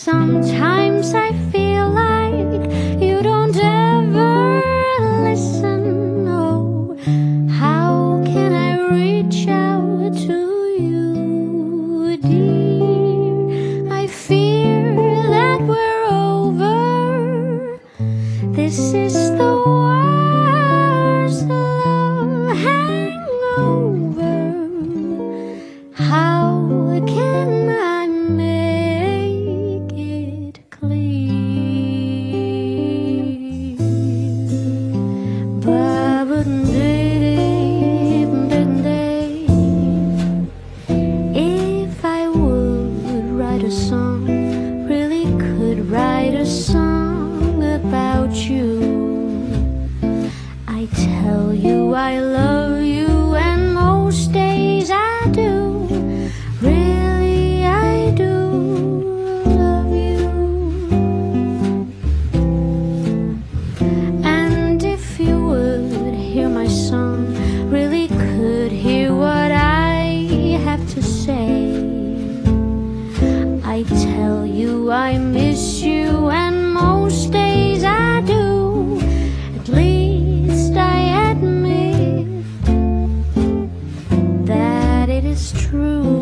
Sometimes I feel like you don't ever listen. Oh, how can I reach out to you, dear? I fear that we're over. This is the worst love hangover. How can I make it clear? If I would write a song, really could write a song about you. I tell you I love you, and most days I do. Really, I do love you. And if you would hear my song, really could hear what I have to say. I tell you I miss you, and most days I do. At least I admit that it is true.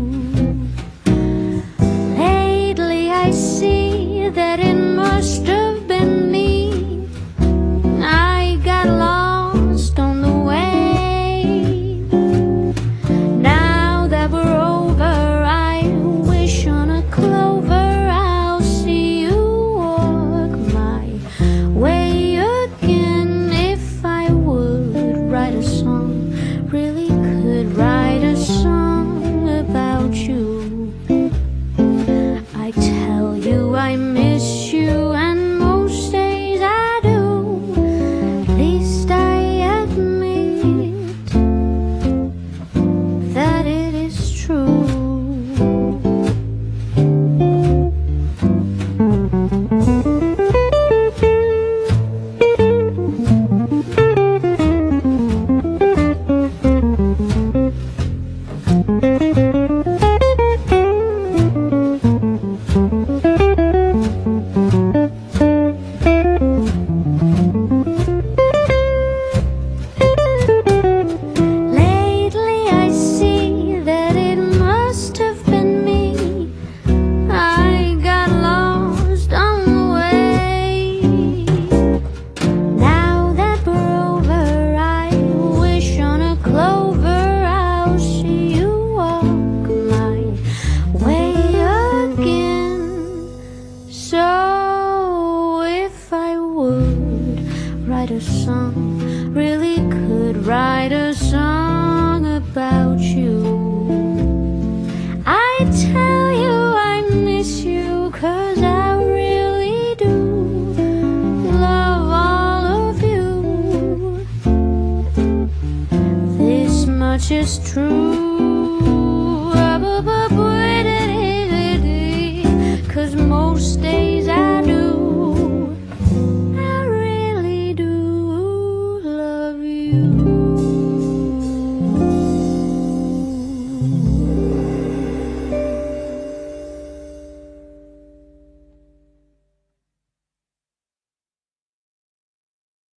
Lately I see that it must have been me. I got lost on the way. Now that we're over, I wish on a clover I'll see you walk my way again. If I would write a song, really could write a song about you. I tell you I miss you, and most days I do. At least I admit that it is true. Lately I see that it must have been me. I got lost on the way. Now that we're over, I wish on a clover I'll see you walk my way again. So if I would write a song, really could write a song about you. I tell you I miss you, 'cause I really do love all of you. This much is true. 'Cause most days